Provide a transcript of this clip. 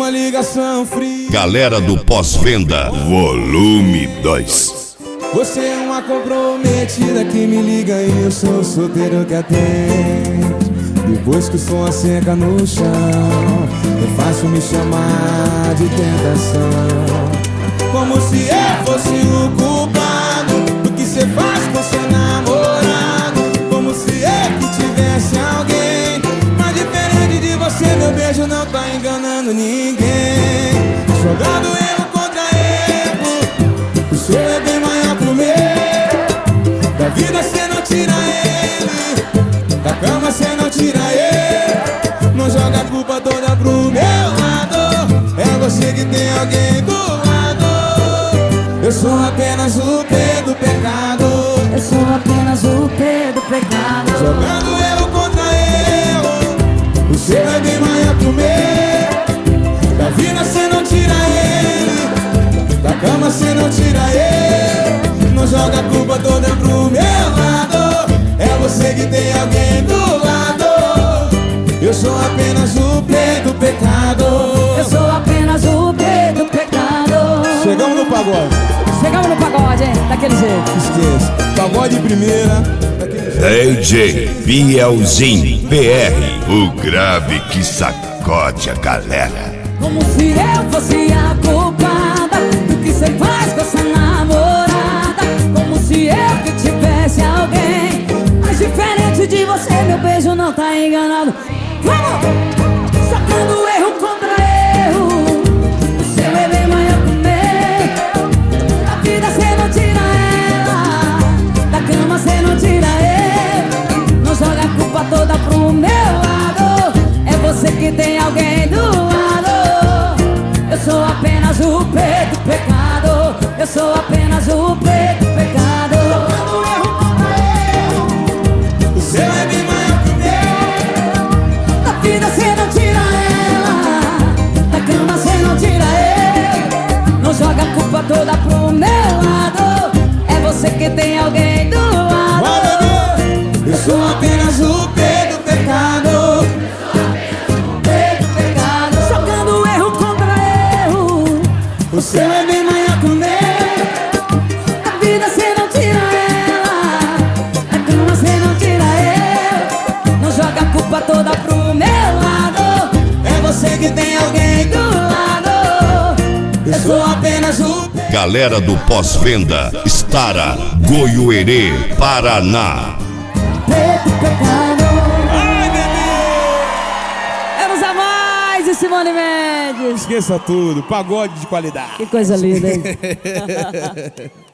uma ligação fria. Galera do Pós-Venda, volume 2. Você é uma comprometida que me liga e eu sou solteiro que atende. Depois que o som asseca no chão, é fácil me chamar de tentação. Como se eu fosse o culpado do que cê faz com seu namorado. Como se eu que tivesse alguém. Mas diferente de você, meu beijo não tá enganando ninguém. Jogando erro contra erro, o seu é bem maior pro meu. Da vida cê não tira ele, da cama cê não tira ele. Não joga a culpa toda pro meu lado. É você que tem alguém do lado. Eu sou apenas o P do pecado. Eu sou apenas o P do pecado. Jogando erro contra erro, o seu é bem maior que o meu. Da vida cê não tira ele, da cama cê não tira ele. Não joga a culpa toda pro meu lado. É você que tem alguém do lado. Eu sou apenas o P do pecado. Eu sou apenas o P do pecado. Chegamos no pagode. Chegamos no pagode, hein? Daquele jeito. Esqueça, pagode de primeira. DJ Bielzinho PR, o grave que sacode a galera. Como se eu fosse a culpada do que cê faz com essa namorada. Como se eu que tivesse alguém. Mas diferente de você, meu beijo não tá enganado. Vamos! Sacando erro contra erro, o seu é bem maior que o meu. Da vida cê não tira ela, da cama cê não tira ele. Não joga a culpa toda pro meu lado. É você que tem alguém do lado. Eu sou apenas o P do pecado. Eu sou apenas o P do pecado. Jogando erro contra erro, o seu é bem maior que o meu. Da vida cê não tira ela, da cama cê não tira ele. Não joga a culpa toda pro meu lado. É você que tem alguém do lado. Vai, bebê. Eu sou apenas o P do pecado. P do pecado. Jogando erro contra erro, O seu é bem maior que o meu. da vida cê não tira ela, da cama cê não tira ele. Não joga a culpa toda pro meu lado. É você que tem alguém do lado. Eu sou apenas o P. Galera do Pós-Venda, Estara, Goiuerê, Paraná. P do pecado. Ai, bebê. Vamos a mais de Simone Mendes. Esqueça tudo, pagode de qualidade. Que coisa linda, hein?